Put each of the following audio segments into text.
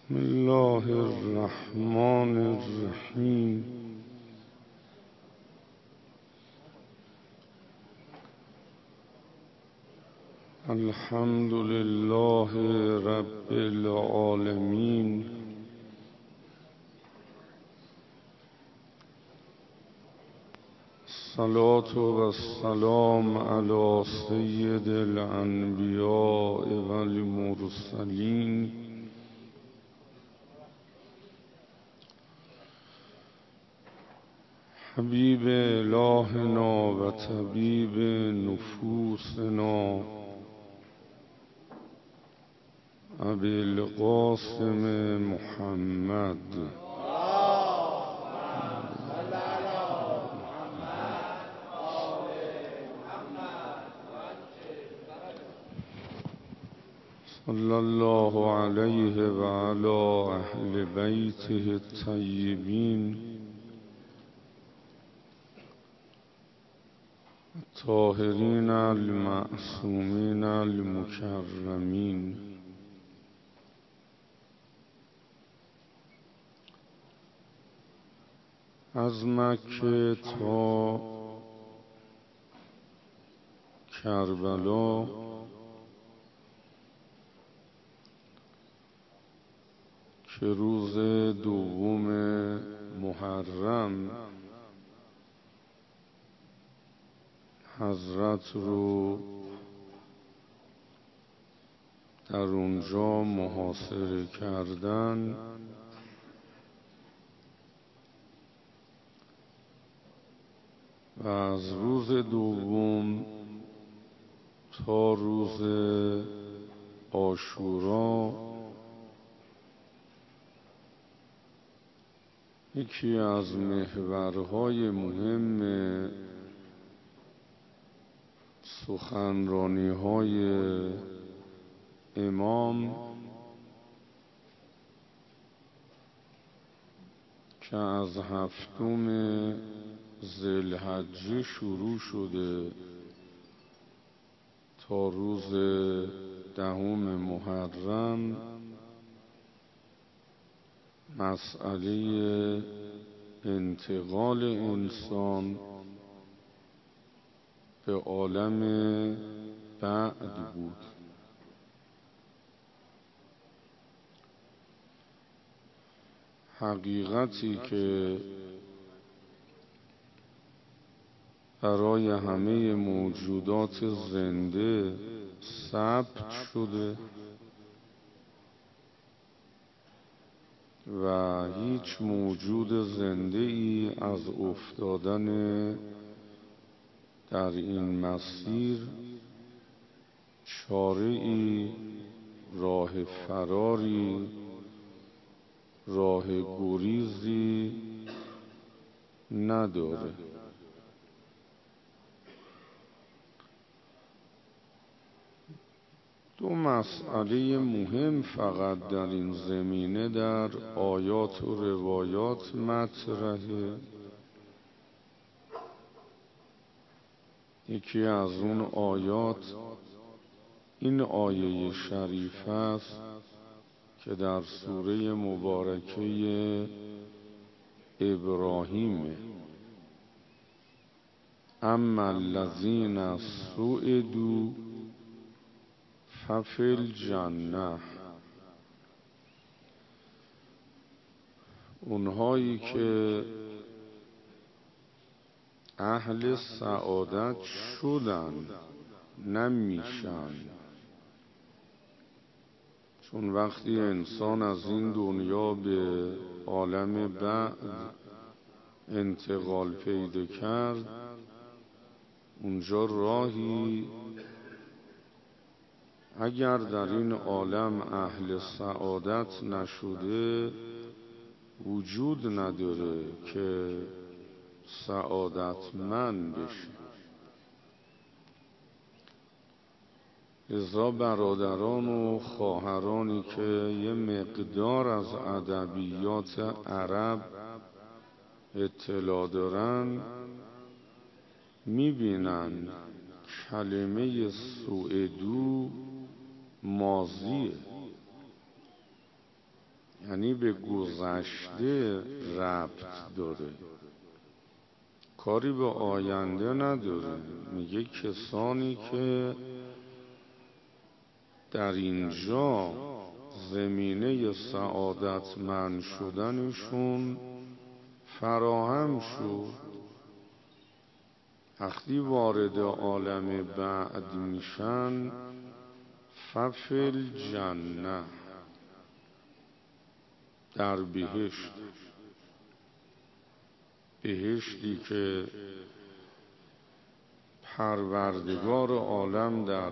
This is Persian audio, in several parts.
بسم الله الرحمن الرحیم. الحمد لله رب العالمین. الصلاة والسلام علی سید الانبیاء والمرسلین حبیب الهنا و طبیب نفوسنا ابی القاسم محمد صلی الله علیه و علی اهل بیته الطیبین الطاهرین المعصومین المکرمین. از مکه تا کربلا که روز دوم محرم حضرت رو در اونجا محاصره کردن، و از روز دوم تا روز عاشورا یکی از محورهای مهم سخنرانی‌های امام که از 7 ذوالحجه شروع شده تا روز 10 محرم مسئله انتقال انسان به عالم بعد بود. حقیقتی که برای همه موجودات زنده ثبت شده و هیچ موجود زنده ای از افتادن در این مسیر چاره ای، راه فراری، راه گریزی نداره. دو مسئله مهم فقط در این زمینه در آیات و روایات مطرحه. یکی از اون آیات این آیه شریف است که در سوره مبارکه ابراهیم، اما الذین سعدوا ففی الجنة، اونهایی که اهل سعادت شدن نمیشن، چون وقتی انسان از این دنیا به عالم بعد انتقال پیدا کرد، اونجا راهی اگر در این عالم اهل سعادت نشده وجود نداره که سعادتمند بشه. لذا برادران و خواهرانی که یه مقدار از ادبیات عرب اطلاع دارن میبینن کلمه سعدو ماضیه، یعنی به گذشته ربط داره، کاری به آینده نداره. میگه کسانی که در اینجا زمینه سعادتمند شدنشون فراهم شد، وقتی وارد عالم بعد میشن ففل جنه، در بهشت، بهشتی که پروردگار عالم در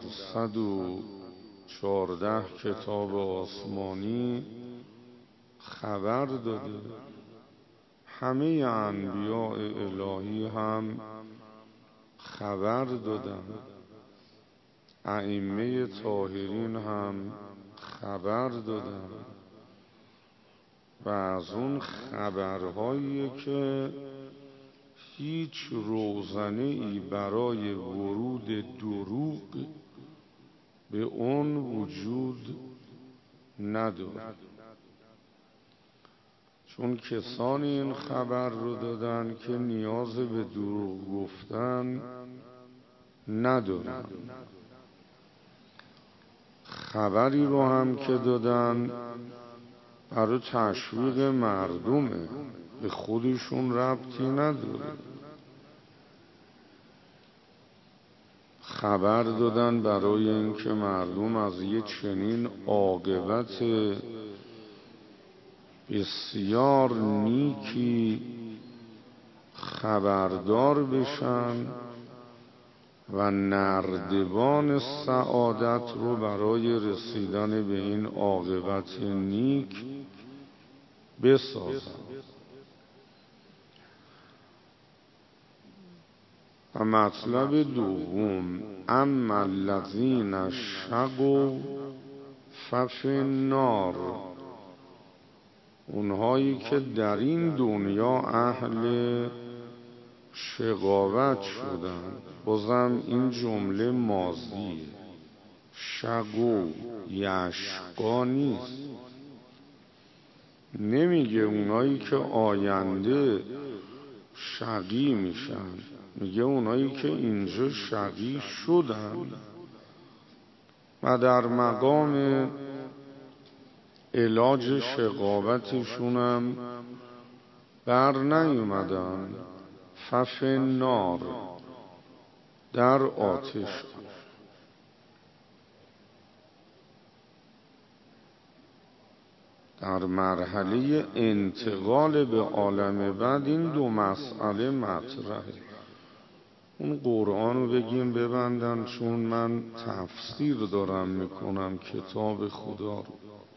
114 کتاب آسمانی خبر داده، همه انبیاء الهی هم خبر دادن، ائمه طاهرین هم خبر دادن، و از اون خبرهایی که هیچ روزنه ای برای ورود دروغ به اون وجود ندارد، چون کسانی این خبر رو دادن که نیاز به دروغ گفتن ندارن. خبری رو هم که دادن برای تشویق مردمه، به خودشون ربطی نداره. خبر دادن برای اینکه مردم از یه چنین عاقبت بسیار نیکی خبردار بشن و نردبان سعادت رو برای رسیدن به این عاقبت نیک بسازن. و مطلب دوم، اما الذین شقوا ففی النار، اونهایی که در این دنیا اهل شقاوت شدن، بازم این جمله ماضیه، شقو یشقا نیست، نمیگه اونایی که آینده شقی میشن، میگه اونایی که اینجا شقی شدن و در مقام علاج شقاوتشونم بر نیومدن، ففی النار، در آتش. در مرحله انتقال به عالم بعد این دو مسئله مطرحه. اون قرآن رو بگیم ببندن، چون من تفسیر دارم میکنم کتاب خدا رو.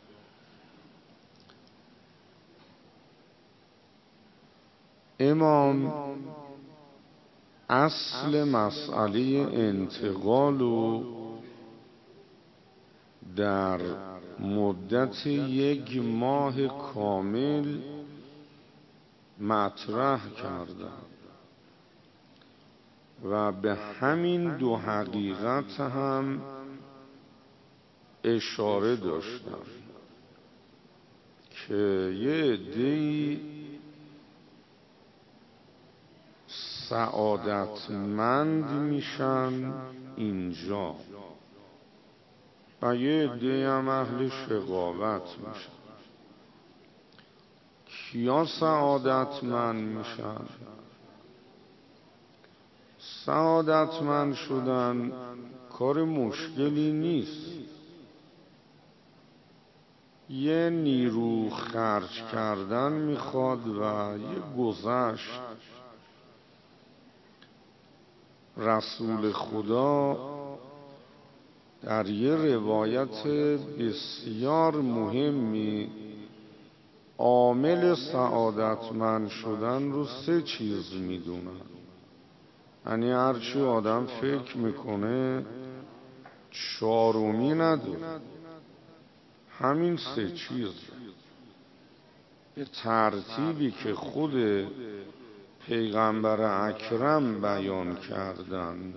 امام اصل مسئله انتقال رو در مدت 1 ماه کامل مطرح کردن و به همین دو حقیقت هم اشاره داشتن که یه عده‌ای سعادتمند میشن اینجا و یه عده‌ای هم اهل شقاوت میشن. کیا سعادتمند میشن؟ سعادتمند شدن کار مشکلی نیست، یه نیرو خرج کردن میخواد و یه گذشت. رسول خدا در یه روایت بسیار مهمی عامل سعادتمند شدن رو 3 چیز میدونن، یعنی هرچی آدم فکر میکنه 4می نداره، همین 3 چیز به ترتیبی که خود پیغمبر اکرم بیان کردن.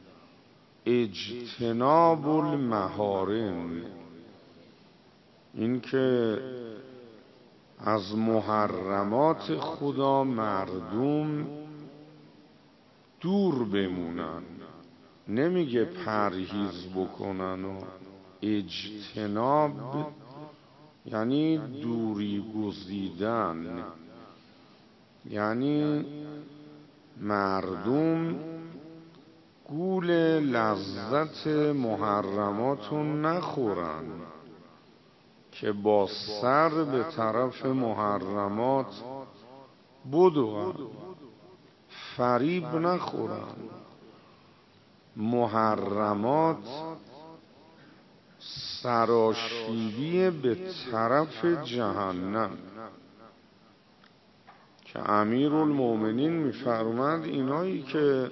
اجتناب المحارم، این که از محرمات خدا مردم دور بمونن. نمیگه پرهیز بکنن و اجتناب یعنی دوری گزیدن، یعنی مردم گول لذت محرماتون نخورن که با سر به طرف محرمات بدون فریب نخورن. محرمات سراشیبی به طرف جهنم که امیرالمومنین می‌فرماید اینایی که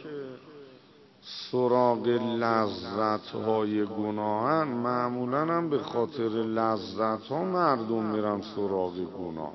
سراغ لذت‌های گناهن معمولاً هم به خاطر لذت‌ها مردم میرن سراغ گناه.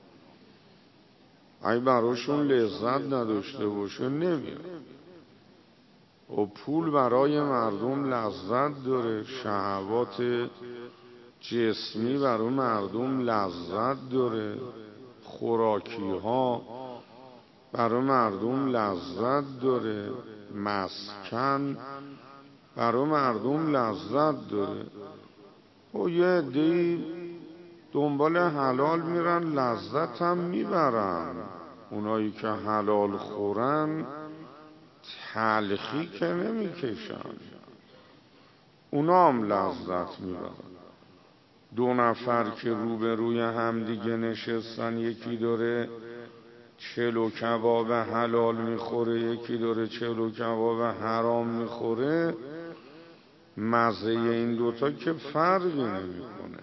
اگه براشون لذت نداشته باشه نمیرن. و پول برای مردم لذت داره، شهوات جسمی برای مردم لذت داره، خوراکی ها برای مردم لذت داره، مسکن برای مردم لذت داره. و یه عده‌ای دنبال حلال میرن لذت هم میبرن. اونایی که حلال خورن تلخی که نمیکشن، اونا هم لذت میبرن. دو نفر که روبروی هم دیگه نشستن، یکی داره چلو کباب حلال میخوره، یکی داره چلو کباب حرام میخوره، مزه این دوتا که فرقی نمیکنه،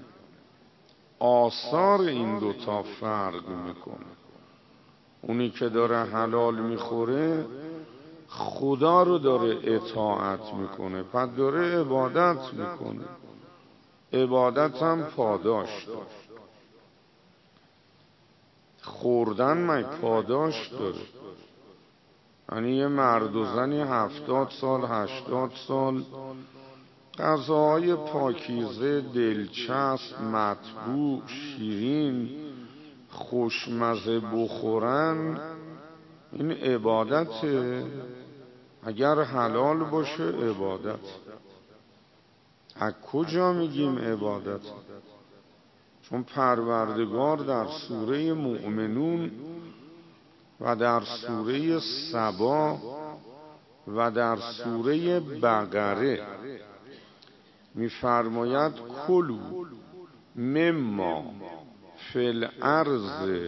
آثار این دوتا فرق میکنه. اونی که داره حلال میخوره خدا رو داره اطاعت میکنه، پس داره عبادت میکنه، عبادت هم پاداش داره. خوردن من پاداش داره. یعنی یه مرد و زنی 70 سال 80 سال غذاهای پاکیزه، دلچسب، مطبوع، شیرین، خوشمزه بخورن، این عبادته. اگر حلال باشه عبادت. از کجا میگیم عبادت؟ چون پروردگار در سوره مؤمنون و در سوره سبا و در سوره بقره میفرماید کلوا مما فی الارض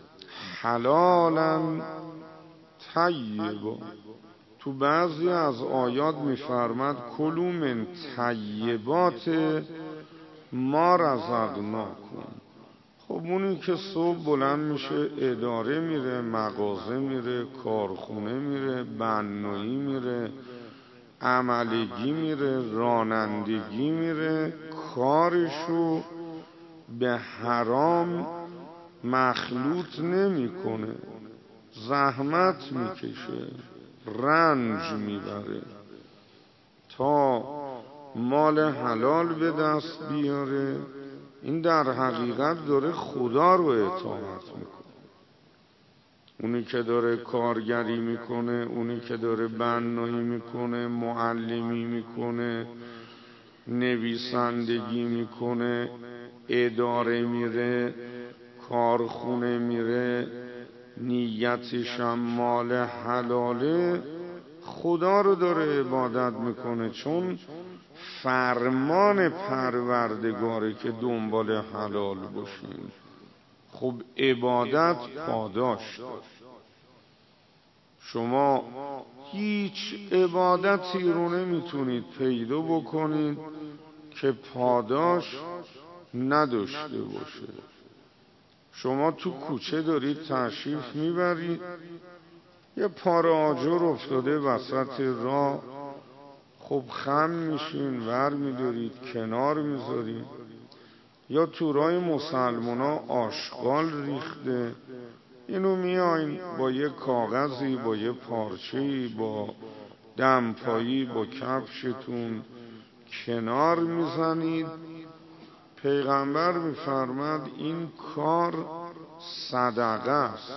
حلالا طیبا. تو بعضی از آیات میفرماید کلوا من طیبات ما رزقناکم. خب اونی که صبح بلند میشه اداره میره، مغازه میره، کارخونه میره، بنایی میره، عملگی میره، رانندگی میره، کارشو به حرام مخلوط نمیکنه، زحمت میکشه، رنج میبره تا مال حلال به دست بیاره. این در حقیقت داره خدا رو اطاعت میکنه. اونی که داره کارگری میکنه، اونی که داره بنایی میکنه، معلمی میکنه، نویسندگی میکنه، اداره میره، کارخونه میره، نیتش هم مال حلاله، خدا رو داره عبادت میکنه. چون فرمان پروردگاره که دنبال حلال باشین. خب عبادت پاداش داره. شما هیچ عبادتی رو نمیتونید پیدا بکنید که پاداش نداشته باشه. شما تو کوچه دارید تشریف میبرید، یه پاره آجر افتاده وسط راه، خب خم میشین، ور میدارید، کنار میذارید. یا تو راه مسلمونا آشغال ریخته، اینو میاین با یه کاغذی، با یه پارچه‌ای، با دمپایی، با کفشتون کنار میزنید. پیغمبر میفرماد این کار صدقه است.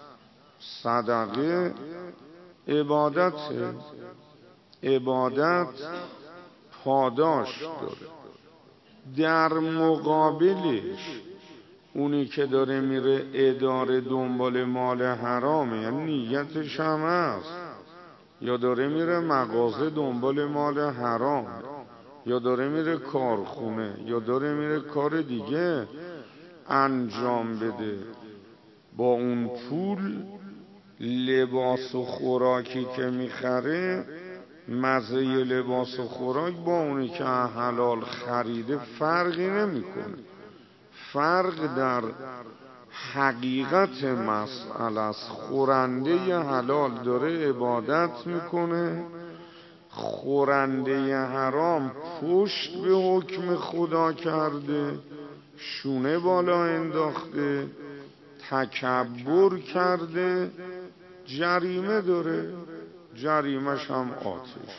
صدقه عبادته. عبادت پاداش داره. در مقابلش اونی که داره میره اداره دنبال مال حرامه، یعنی نیتش هم هست، یا داره میره مغازه دنبال مال حرام، یا داره میره کارخونه، یا داره میره کار دیگه انجام بده، با اون پول لباس و خوراکی که میخره، مزه لباس و خوراک با اونی که حلال خریده فرقی نمیکنه. فرق در حقیقت مسئله است. خورنده حلال داره عبادت میکنه، خورنده حرام پشت به حکم خدا کرده، شونه بالا انداخته، تکبر کرده، جریمه داره. جریمش هم آتش.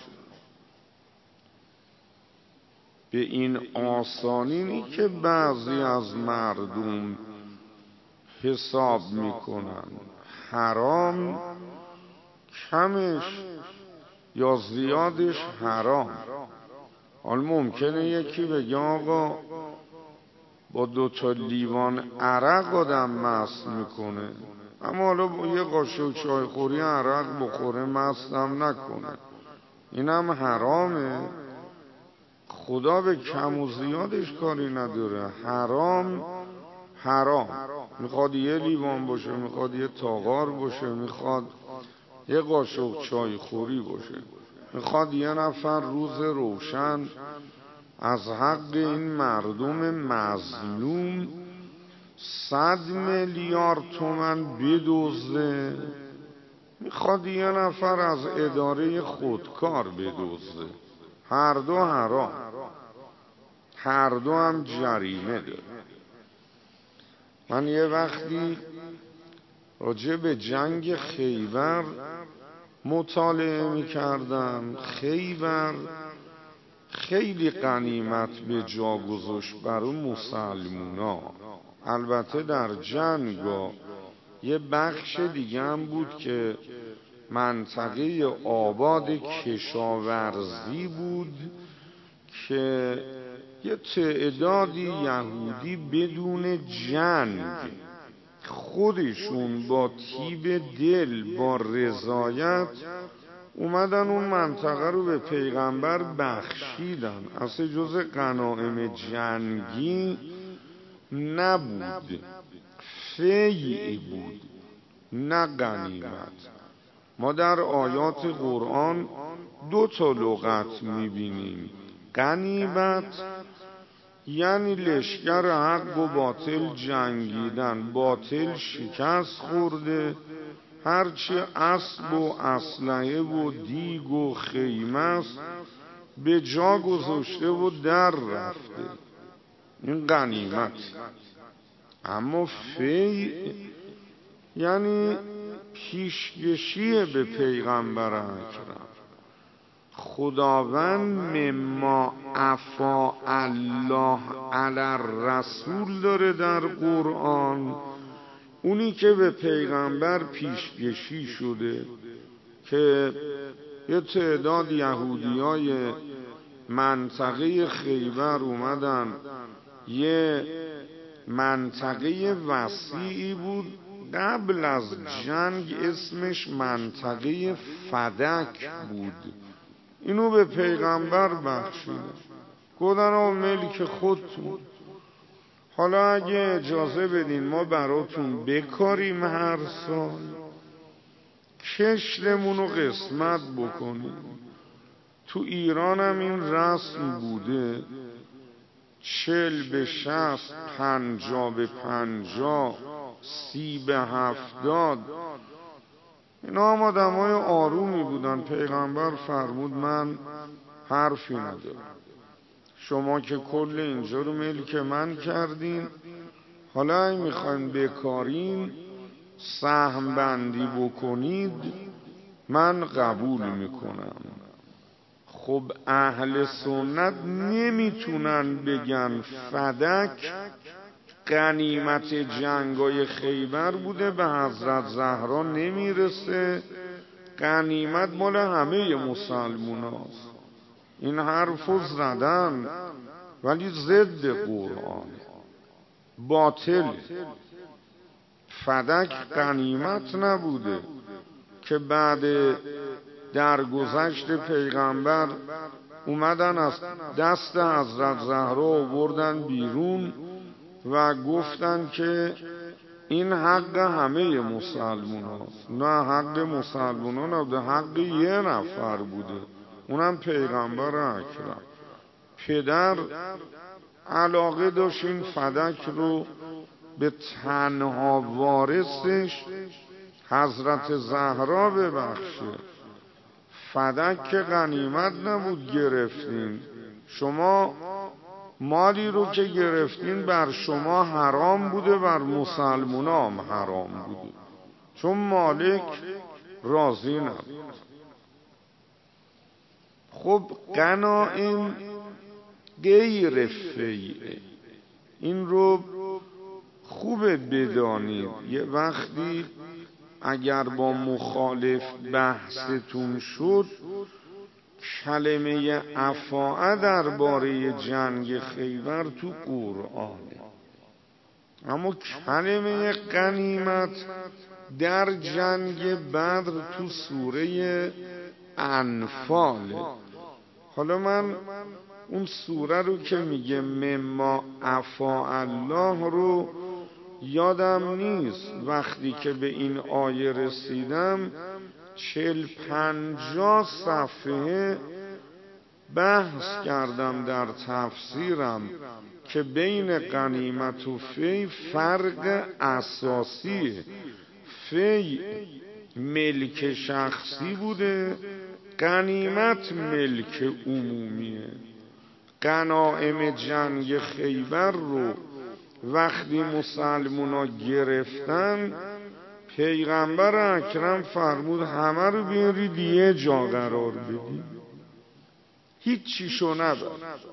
به این آسانی که بعضی از مردم حساب میکنن حرام کمش یا زیادش حرام. حال ممکنه یکی بگه آقا با 2 لیوان عرق آدم مست میکنه، اما حالا با یه قاشق چای خوری عرق بخوره مستم نکنه، اینم حرامه. خدا به کم و زیادش کاری نداره. حرام حرام. میخواد 1 لیوان باشه، میخواد 1 تاغار باشه، میخواد 1 قاشق چای خوری باشه، میخواد 1 نفر روز روشن از حق این مردم مظلوم 100 میلیارد تومان بدزده، میخواد 1 نفر از اداره خودکار بدزده. هر دو حرام، هر دو هم جریمه داره. من یه وقتی راجع به جنگ خیبر مطالعه میکردم. خیبر خیلی غنیمت به جا گذاشت برای مسلمونا. البته در جنگا یه بخش دیگه هم بود که منطقه آباد کشاورزی بود که یه تعدادی یهودی بدون جنگ خودشون با طیب دل، با رضایت اومدن اون منطقه رو به پیغمبر بخشیدن. اصلا جز غنایم جنگی نبود، فیع بود نه غنیمت. ما در آیات قرآن 2 لغت میبینیم. غنیمت یعنی لشکر حق و باطل جنگیدن، باطل شکست خورده، هرچی اسب و اسلحه و دیگ و خیمه است به جا گذاشته و در رفته، این غنیمت. اما فیع یعنی پیشکشی به پیغمبر اکرم. خداوند مما عفا الله علی الرسول داره در قرآن، اونی که به پیغمبر پیشکشی شده که یه تعداد یهودیای منطقه خیبر اومدن. یه منطقه وسیعی بود قبل از جنگ، اسمش منطقه فدک بود. اینو به پیغمبر بخشیدن، گفتن آقا ملک خودتون، حالا اگه اجازه بدین ما براتون بکاریم، هر سال کشتمون رو قسمت بکنیم. تو ایران هم این رسم بوده، 40 به 60، 50 به 50، 30 به 70. اینا هم آدمای آرومی بودن. پیغمبر فرمود من حرفی ندارم، شما که کل اینجا رو ملک من کردین، حالا اگه میخواین بکارین سهم بندی بکنید من قبول میکنم. خب اهل سنت نمیتونن بگن فدک غنیمت جنگای خیبر بوده، به حضرت زهرا نمیرسه، غنیمت مال همه مسلمون هاست. این حرفو زدن ولی ضد قرآن، باطل. فدک غنیمت نبوده که بعد درگذشت پیغمبر اومدن از دست حضرت زهرا آوردن بیرون و گفتن که این حق همه مسلمان هاست. نه حق مسلمان نبوده، حق یه نفر بوده، اونم پیغمبر اکرم. پدر علاقه داشت این فدک رو به تنها وارثش حضرت زهرا ببخشه. فدک که غنیمت نبود گرفتین، شما مالی رو که گرفتین بر شما حرام بوده، بر مسلمونا هم حرام بوده، چون مالک راضی نبود. خب غنایم غیر فیعه، این رو خوبه بدانید. یه وقتی اگر با مخالف بحثتون شد، کلمه افاعه درباره جنگ خیبر تو قرآنه، اما کلمه غنیمت در جنگ بدر تو سوره انفاله. حالا من اون سوره رو که میگه مما افاء الله رو یادم نیست، وقتی که به این آیه رسیدم 40-50 صفحه بحث کردم در تفسیرم که بین غنیمت و فی فرق اساسیه. فی ملک شخصی بوده، غنیمت ملک عمومیه. غنایم جنگ خیبر رو وقتی مسلمونا گرفتن، پیغمبر اکرم فرمود همه رو بیارید یه جا قرار بدید، هیچ چیشو نبر.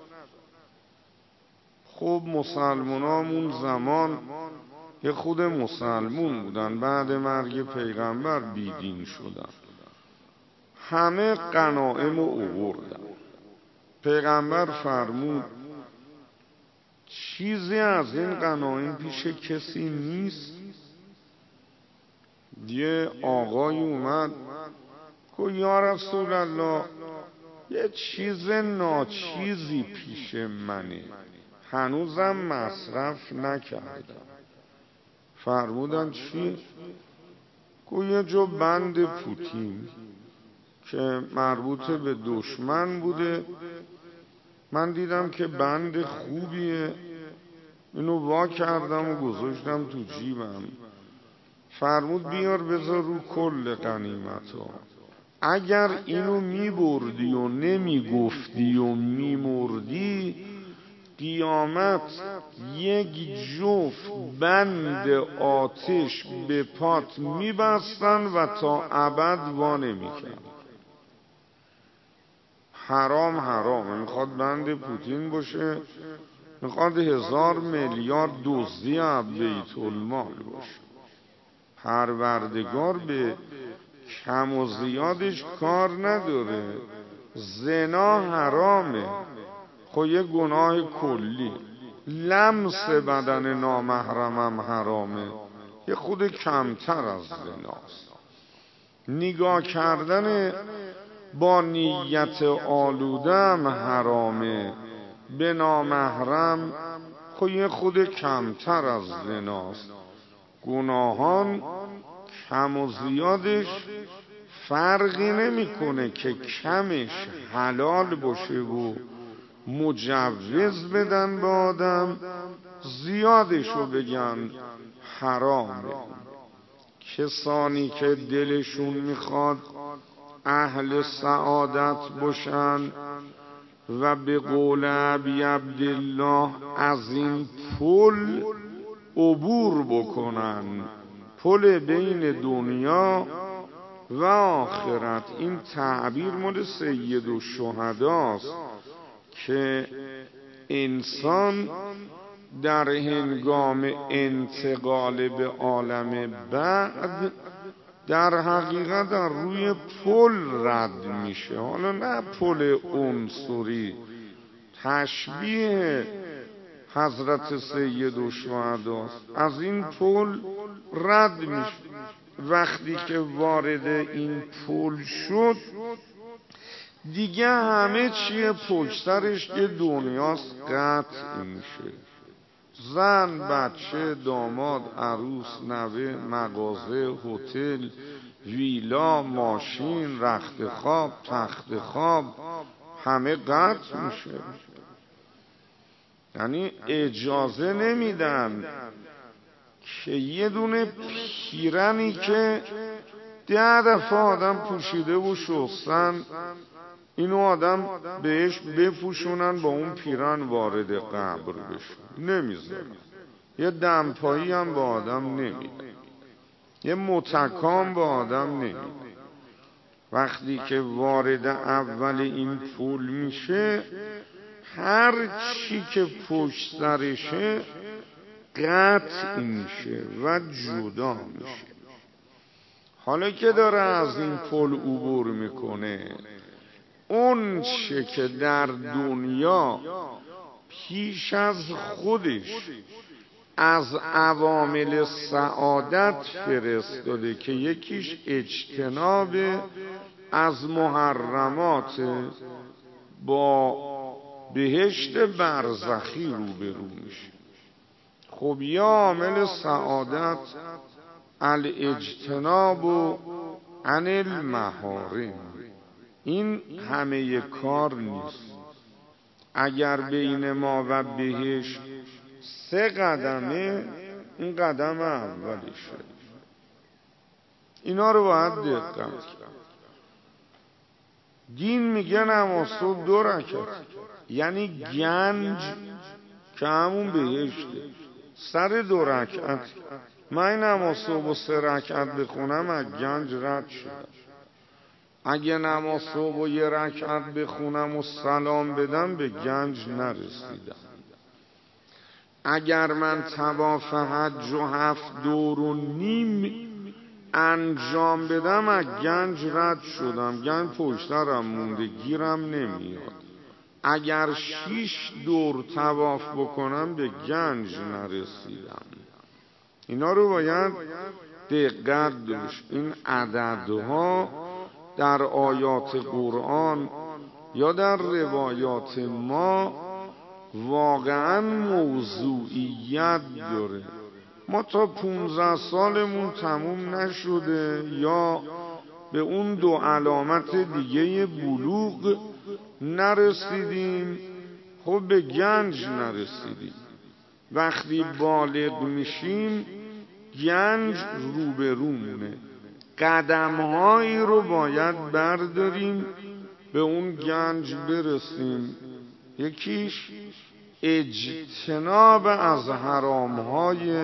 خب مسلمونا اون زمان یه خود مسلمون بودن، بعد مرگ پیغمبر بیدین شدن، همه غنایم رو آوردن. پیغمبر فرمود چیزی از این غنایم پیش کسی نیست. یه آقای اومد گفت یا رسول الله یه چیز ناچیزی پیش منه، هنوزم مصرف نکردم. فرمودن چی؟ گفت یه جو بند پوتین که مربوط به دشمن بوده، من دیدم که بند خوبیه، اینو وا کردم و گذاشتم تو جیبم. فرمود بیار بذار رو کل غنیمت ها، اگر اینو میبردی و نمیگفتی و میمردی، قیامت یک جفت بند آتش به پات میبستن و تا ابد وا نمیکرد. حرام حرام، میخواد بند پوتین باشه، میخواد 1000 میلیارد دزدی از بیت المال باشه. پروردگار به کم و زیادش کار نداره. زنا حرامه، خب یه گناه کلی. لمس بدن نامحرمم حرامه، یه خود کمتر از زناست. نگاه کردن با نیت آلودم حرامه، به نامحرم خب یه خود کمتر از زناست. گناهان کم و زیادش فرقی نمیکنه که کمش حلال باشه و مجوز بدن به آدم، زیادشو بگن حرامه. کسانی که دلشون میخواد اهل سعادت باشن و به قول ابی عبدالله از این پل عبور بکنن، پل بین دنیا و آخرت. این تعبیر مال سید الشهداست که انسان در هنگام انتقال به عالم بعد در حقیقت در روی پل رد میشه. حالا نه پل عنصری، تشبیه حضرت سید الشهداست. از این پل رد میشه. وقتی که وارد این پل شد دیگه همه چیه پشت سرش که دنیاست قطع میشه. زن، بچه، داماد، عروس، نوه، مغازه، هتل، ویلا، ماشین، رخت خواب، تخت خواب، همه قطع میشه. یعنی اجازه نمیدن که یه دونه پیرنی که 10 دفعه آدم پوشیده و شستن اینو آدم بهش بپوشونن با اون پیرن وارد قبر بشه، نمیذارن. یه دمپایی هم با آدم نمیده، یه متکام با آدم نمیده. وقتی که وارد اول این پول میشه هر چی که پشت سرشه قطع میشه و جدا میشه. حالا که داره از این پل عبور میکنه، اون چه که در دنیا پیش از خودش از عوامل سعادت فرستاده که یکیش اجتناب از محرمات، با بهشت برزخی روبرو میشه. خب یا عامل سعادت الاجتناب عن المحارم، این همه کار نیست. اگر بین ما و بهشت 3 قدمه، این قدم اولیشه. اینا رو باید دقت کرد. دین میگه نماز صبح 2 رکعت، یعنی گنج که همون بهشته سر 2 رکعت. من نماز صبح و 3 رکعت بخونم از گنج رد شدم. اگه نماز صبح و 1 رکعت بخونم و سلام بدم به گنج نرسیدم. اگر من طواف حج و 7 دور و نیم انجام بدم از گنج رد شدم، گنج پشترم مونده، گیرم نمیاد. اگر 6 دور طواف بکنم به گنج نرسیدم. اینا رو باید دقت داشت. این عددها در آیات قرآن یا در روایات ما واقعا موضوعیت داره. ما تا 15 سالمون تموم نشده یا به اون 2 علامت دیگه بلوغ نرسیدیم، خب به گنج نرسیدیم. وقتی بالغ میشیم گنج روبرومونه، قدمهایی رو باید برداریم به اون گنج برسیم. یکیش اجتناب از حرامهای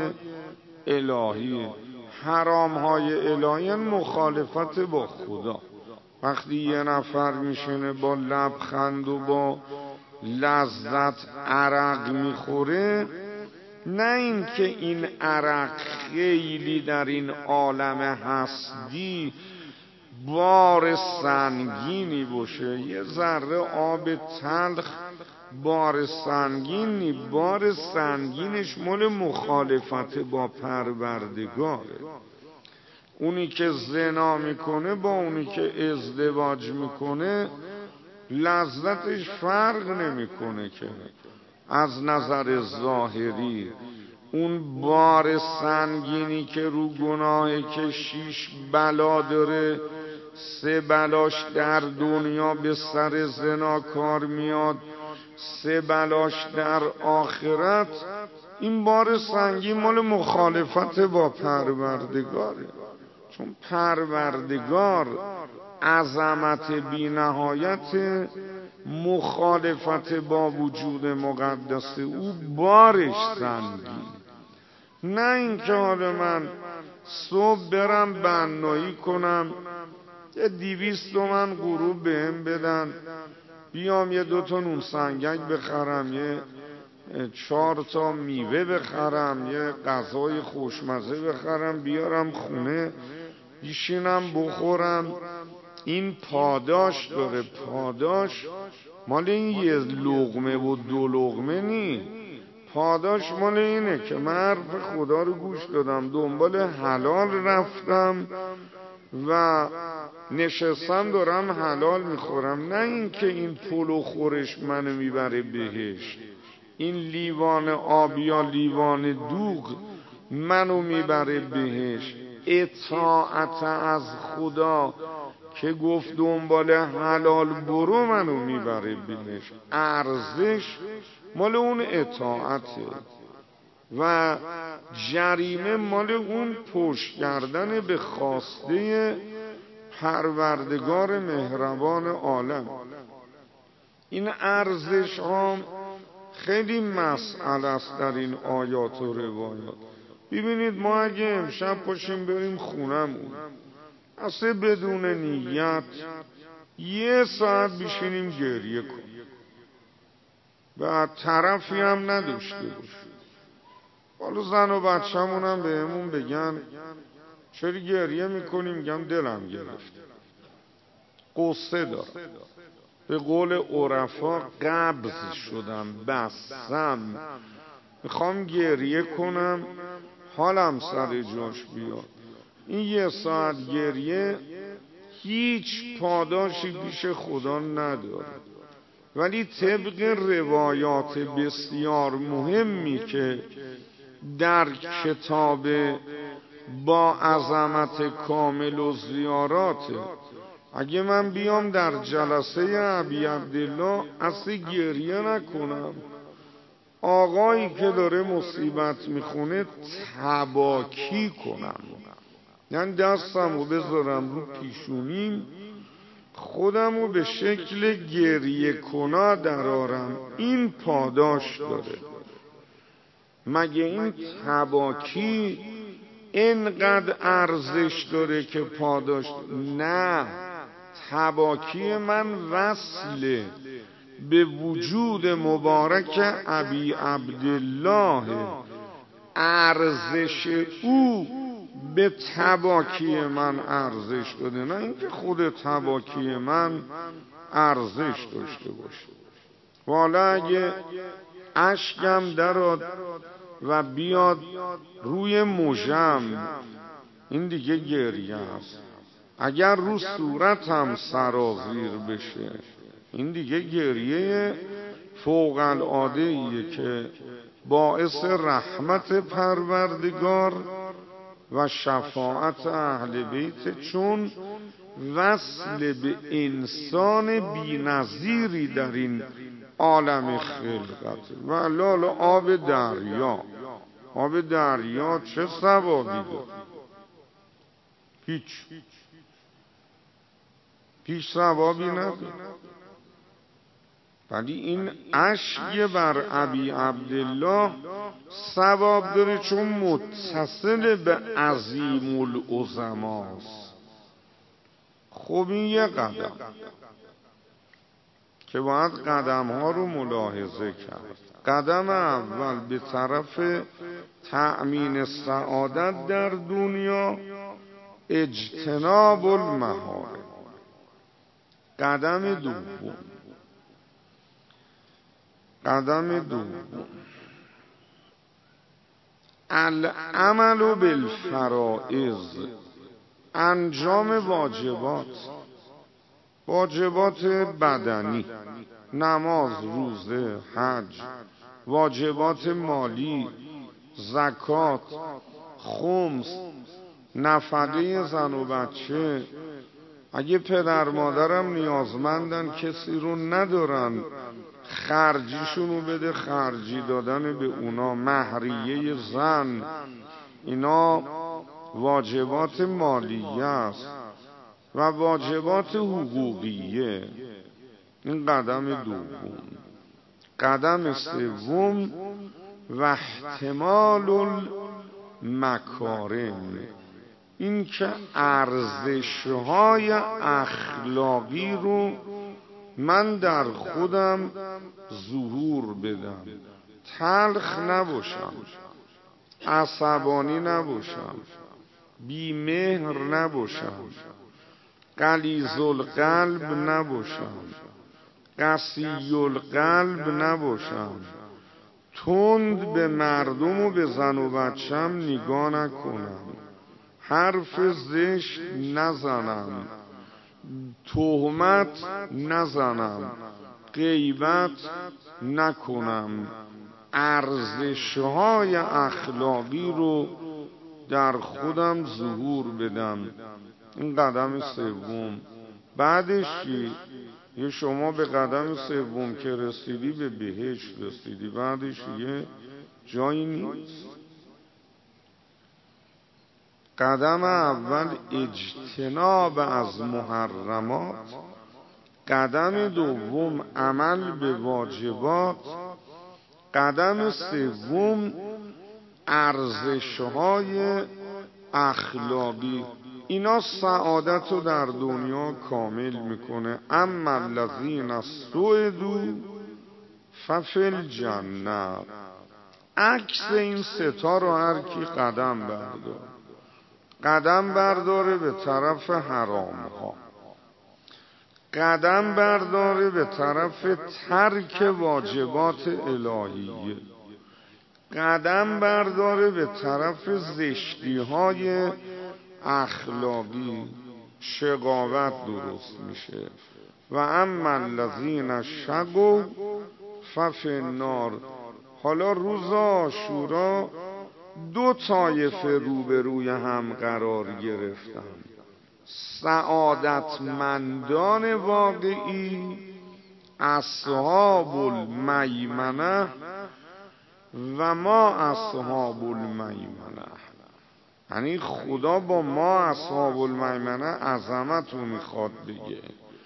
الهی. حرامهای الهی مخالفت با خدا. وقتی یه نفر میشینه با لبخند و با لذت عرق میخوره، نه اینکه این عرق خیلی در این عالم هستی بار سنگینی باشه، یه ذره آب تلخ بار سنگینی، بار سنگینش مال مخالفت با پروردگاره. اونی که زنا میکنه با اونی که ازدواج میکنه لذتش فرق نمیکنه که از نظر ظاهری. اون بار سنگینی که رو گناه که 6 بلا داره، 3 بلاش در دنیا به سر زنا کار میاد، 3 بلاش در آخرت، این بار سنگین مال مخالفت با پروردگاره. چون پروردگار عظمت بی نهایت، مخالفت با وجود مقدس او بارش سنگین. نه اینکه حالا من صبح برم بنایی کنم یه 200 تومن غروب بهم بدن، بیام یه 2 تا نون سنگک بخرم، یه 4 تا میوه بخرم، یه غذای خوشمزه بخرم بیارم خونه بشینم بخورم. این پاداش داره. پاداش مال این یه لقمه و 2 لقمه نی. پاداش مال اینه که من حرف خدا رو گوش دادم، دنبال حلال رفتم و نشستم دارم حلال میخورم، نه این که این پلو خورش منو میبره بهشت، این لیوان آب یا لیوان دوغ منو میبره بهشت. اطاعت از خدا که گفت دنبال حلال برو منو میبره بهشت. ارزش مال اون اطاعته و جریمه مال اون پشت کردن به خواسته پروردگار مهربان عالم. این ارزش ها خیلی مسئله است در این آیات و روایات. ببینید ما اگه امشب پاشیم بریم خونمون اصلا بدون نیت 1 ساعت بشینیم گریه کنیم و طرفی هم نداشته باشیم، حالا زن و بچه‌مون هم بهمون بگن چرا گریه میکنیم، میگم دلم گرفت، قصه دارم، به قول عرفا قبض شدم، بستم، میخوام گریه کنم حالم سر جاش بیاد. این 1 ساعت گریه هیچ پاداشی پیش خدا نداره، ولی طبق روایات بسیار مهمی که در کتاب با عظمت کامل و زیارات، اگه من بیام در جلسه ابی عبدالله اصلا گریه نکنم، آقایی که داره مصیبت میخونه تباکی کنم، یعنی دستم رو بذارم رو پیشونیم خودم رو به شکل گریه کنا درارم، این پاداش داره. مگه این تباکی اینقدر ارزش داره که پاداش؟ نه، تباکی من وصله به وجود مبارک ابی عبدالله، ارزش او به تباکی من ارزش داده، نه اینکه خود تباکی من ارزش داشته باشه. والا اگه اشکم دراد و بیاد روی مژم این دیگه گریه است، اگر رو صورتم سرازیر بشه این دیگه گریه فوق العاده ایه که باعث رحمت پروردگار و شفاعت اهل بیت، چون وصل به انسان بی‌نظیری در این عالم خلقت. و لال آب دریا، آب دریا چه ثوابی داره؟ هیچ ثوابی نداره، ولی این اشک بر ابی عبدالله ثواب داره چون متصل به عظیم العظماست. خب این یه قدم که باید قدم ها رو ملاحظه کرد. قدم اول به طرف تأمین سعادت در دنیا اجتناب المحارم. قدم دوم العمل بالفرائض، انجام واجبات بدنی، نماز، روزه، حج، واجبات مالی، زکات، خمس، نفقه زن و بچه. اگه پدر مادرم نیازمندن کسی رو ندارن خرجیشونو بده، خرجی دادن به اونا، مهریه زن، اینا واجبات مالیه است و واجبات حقوقیه. این قدم دوم. قدم سوم و احتمال المکارم، این که ارزش‌های اخلاقی رو من در خودم ظهور بدم، تلخ نباشم، عصبانی نباشم، بیمهر نباشم، غلیظ القلب نباشم، قسی القلب نباشم، تند به مردم و به زن و بچم نگاه نکنم، حرف زشت نزنم، تهمت نزنم، غیبت نکنم، ارزش‌های اخلاقی رو در خودم ظهور بدم. این قدم سوم. بعدش چی؟ یه شما به قدم سوم که رسیدی به بهشت رسیدی، بعدش یه جایی نیست. قدم اول اجتناب از محرمات، قدم دوم عمل به واجبات، قدم سوم ارزش‌های اخلاقی. اینا سعادت رو در دنیا کامل میکنه. اما الذین سعدوا ففی الجنه. عکس این ستا رو هر کی قدم برداره به طرف حرام ها، قدم برداره به طرف ترک واجبات الهیه، قدم برداره به طرف زشتی های اخلاقی، شقاوت درست میشه. و اما الذین شقوا ففی النار. حالا روز عاشورا دو طایفه روبروی هم قرار گرفتن، سعادتمندان واقعی اصحاب المیمنه و ما اصحاب المیمنه. یعنی خدا با ما اصحاب المیمنه عظمت رو میخواد بگه.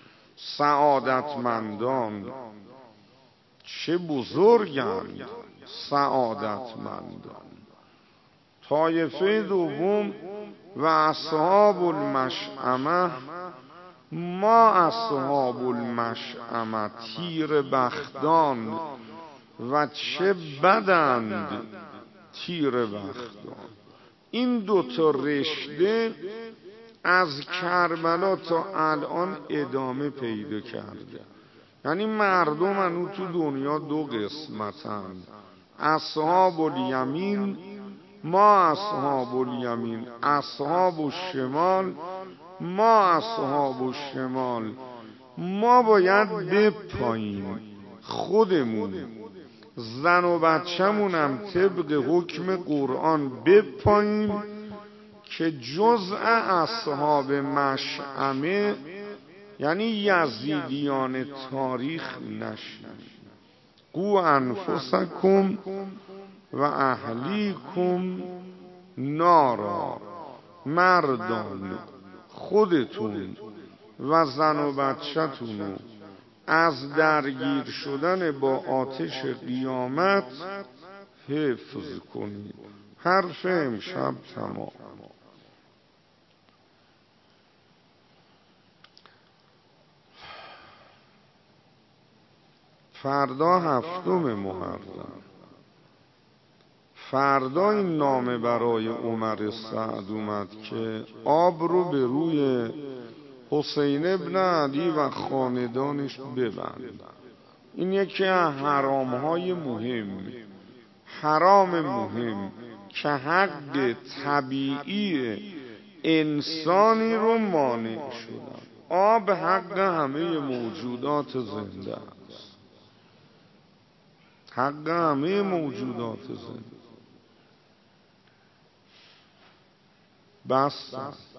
سعادتمندان چه بزرگند سعادتمندان. طایفه دوم و اصحاب المشأمه، ما اصحاب المشأمه، تیر بختان و چه بدند تیر بختان. این دوتا رشته از کربلا تا الان ادامه پیدا کرده. یعنی مردم انو تو دنیا دو قسمتن، اصحاب الیمین، ما اصحاب الیمین، اصحاب الشمال، ما اصحاب الشمال. ما باید بپاییم خودمون، زن و بچه‌مونم طبق حکم قرآن بپاییم که جزء اصحاب مشأمه یعنی یزیدیان تاریخ نشیم. قوا انفسکم و اهلیکم نارا. مردان خودتون و زن و بچه‌تونو از درگیر شدن با آتش قیامت حفظ کنید. حرف امشب تمام. فردا 7 محرم، فردا این نامه برای عمر سعد اومد که آب رو به روی حسین ابن علی و خاندانش ببند. این یکی از حرامهای مهم، حرام مهم که حق طبیعی انسانی رو مانع شدن. آب حق همه موجودات زنده است، حق همه موجودات زنده. بس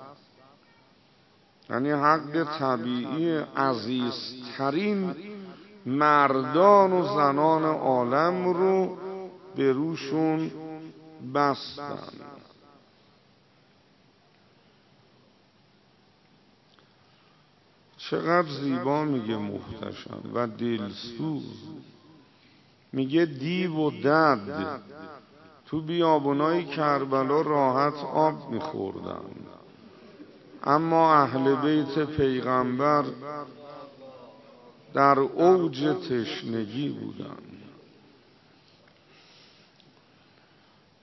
یعنی حق طبیعی عزیزترین مردان و زنان عالم رو به روشون بستن. چقدر زیبا میگه محتشم و دلسوز. میگه دیو و دد تو بیابونای کربلا راحت آب میخوردن، اما اهل بیت پیغمبر در اوج تشنگی بودن.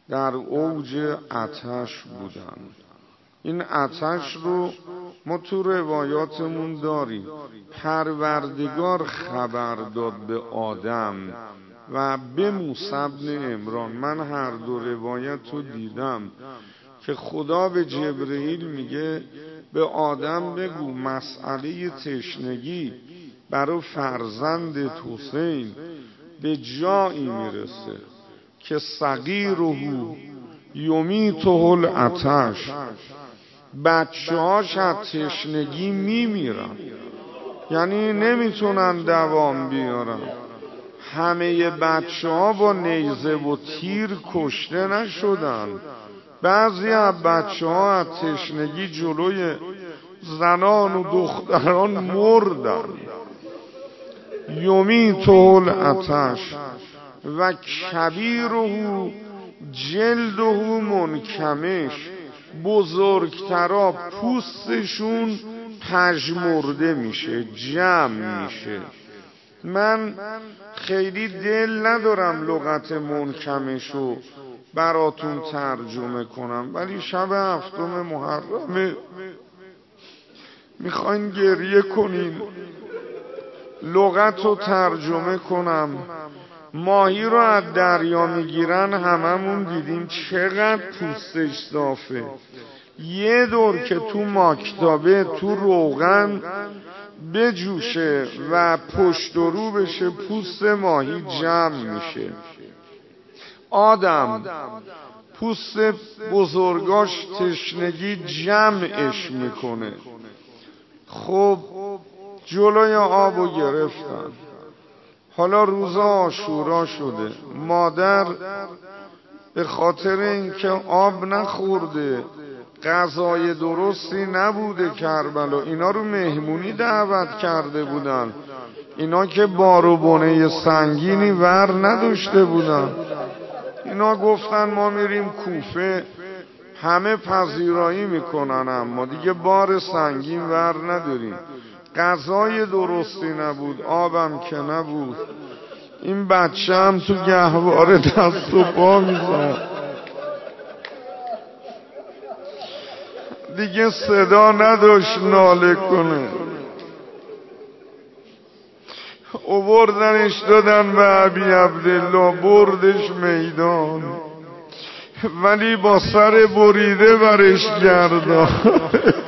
در اوج آتش بودن. این آتش رو ما تو روایاتمون داریم. پروردگار خبر داد به آدم و به موسی بن عمران. من هر دو روایت رو دیدم که خدا به جبرئیل میگه به آدم بگو مسئله تشنگی برای فرزند حسین به جایی میرسه که صغیره یمیته العطش، بچه‌هاش از تشنگی میمیرن، یعنی نمیتونن دوام بیارن. همه بچه‌ها با نیزه و تیر کشته نشدن، بعضی از بچه‌ها از تشنگی جلوی زنان و دختران مردن. یمیته العطش و کبیره جلده منکمش، بزرگترا پوستشون پژمرده میشه، جمع میشه. من خیلی دل ندارم لغت منکمشو براتون ترجمه کنم، ولی شب هفتم محرم میخواین گریه کنین لغت رو ترجمه کنم. ماهی رو از دریا میگیرن، هممون دیدیم چقدر پوستش صافه. یه دور که تو ماکتابه تو روغن بجوشه و پشت و رو بشه، پوست ماهی جمع میشه. آدم پوست بزرگاش تشنگی جمعش میکنه. خب جلوی آبو گرفتن. حالا روز عاشورا شده، مادر به خاطر اینکه آب نخورده، غذای درستی نبوده کربلا، اینا رو مهمونی دعوت کرده بودن. اینا که بار و بنه سنگینی ور نداشته بودن. اینا گفتن ما میریم کوفه، همه پذیرایی میکنن اما دیگه بار سنگین ور نداریم. غذای درستی نبود، آبم که نبود. این بچه هم تو گهواره دست و پا میزن، دیگه صدا نداشت ناله کنه. اووردنش دادن به ابی عبدالله، بردش میدان، ولی با سر بریده برش گردان.